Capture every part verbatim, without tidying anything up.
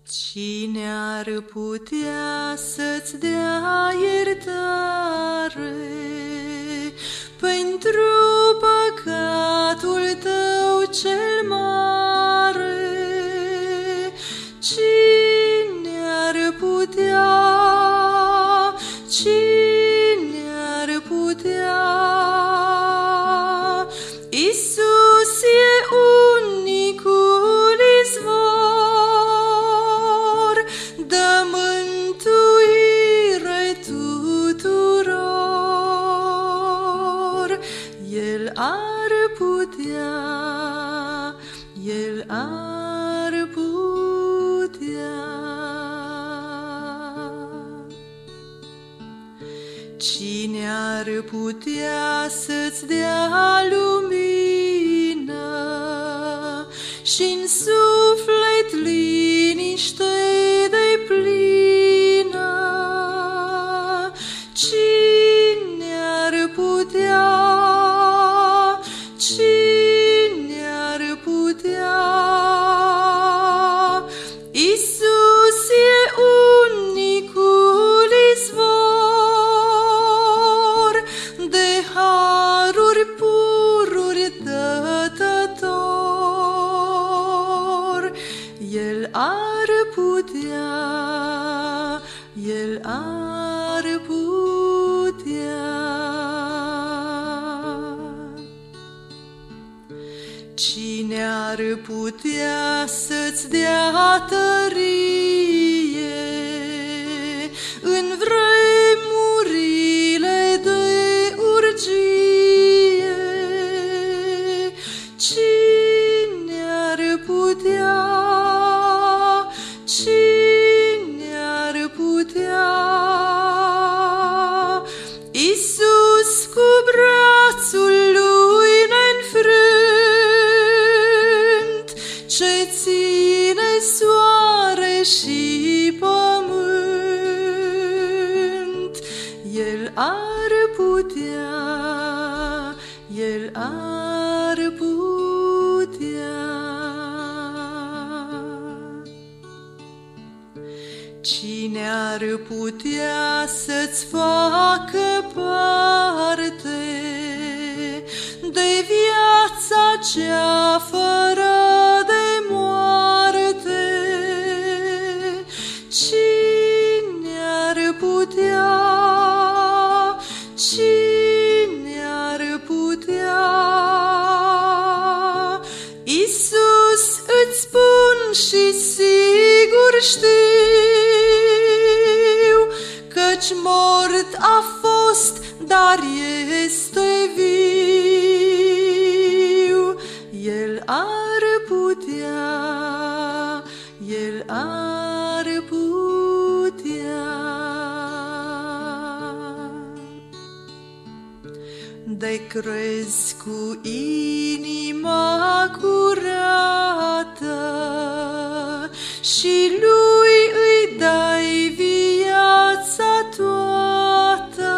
Cine ar putea să-ți dea iertare pentru păcatul tău cel mare? Cine ar putea, cine ar putea? Iisus e unicul izvor, dă mântuire tuturor. El ar putea, El ar putea. Cine ar putea să-ți dea lumină și-n suflet liniște deplină? Cine ar putea, cine ar putea? Iisus e unicul izvor, de haruri pururi dătător. El ar putea, El ar putea. Cine ar putea să-ți dea tărie în vremurile de urgie? Cine ar putea, cine ar putea? Iisus cu brațul lui neînfrânt, ce ține soare și pământ. El ar putea, El ar putea. Cine ar putea să-ți facă parte de viața cea fără de moarte? Cine ar putea, cine ar putea? Iisus, îți spun și sigur știu, căci mort a fost, dar este viu. El ar putea, El ar putea. De crezi cu inima curată și lui îi dai viața toată,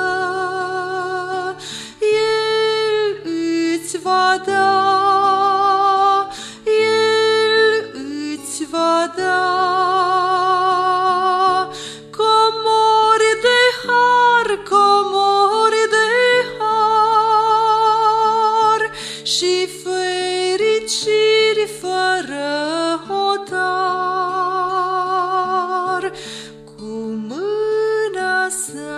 El îți va da, El îți va da comori de har, comori de har și fericiri fără hotar. Cu mâna sa